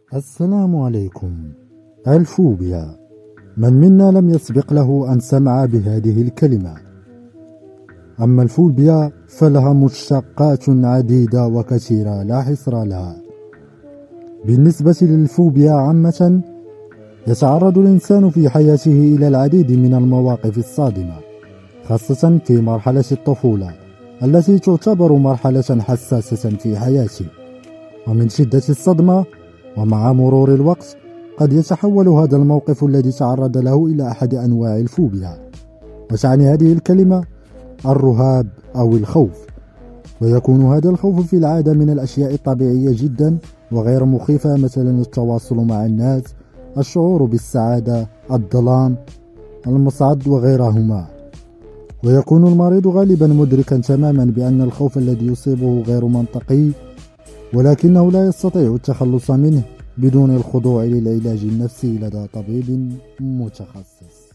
السلام عليكم. الفوبيا، من منا لم يسبق له أن سمع بهذه الكلمة؟ أما الفوبيا فلها مشتقات عديدة وكثيرة لا حصر لها. بالنسبة للفوبيا عامة، يتعرض الإنسان في حياته إلى العديد من المواقف الصادمة، خاصة في مرحلة الطفولة التي تعتبر مرحلة حساسة في حياته. ومن شدة الصدمة ومع مرور الوقت قد يتحول هذا الموقف الذي تعرض له إلى أحد أنواع الفوبيا، وتعني هذه الكلمة الرهاب أو الخوف. ويكون هذا الخوف في العادة من الأشياء الطبيعية جدا وغير مخيفة، مثلا التواصل مع الناس، الشعور بالسعادة، الظلام، المصعد وغيرهما. ويكون المريض غالبا مدركا تماما بأن الخوف الذي يصيبه غير منطقي، ولكنه لا يستطيع التخلص منه بدون الخضوع للعلاج النفسي لدى طبيب متخصص.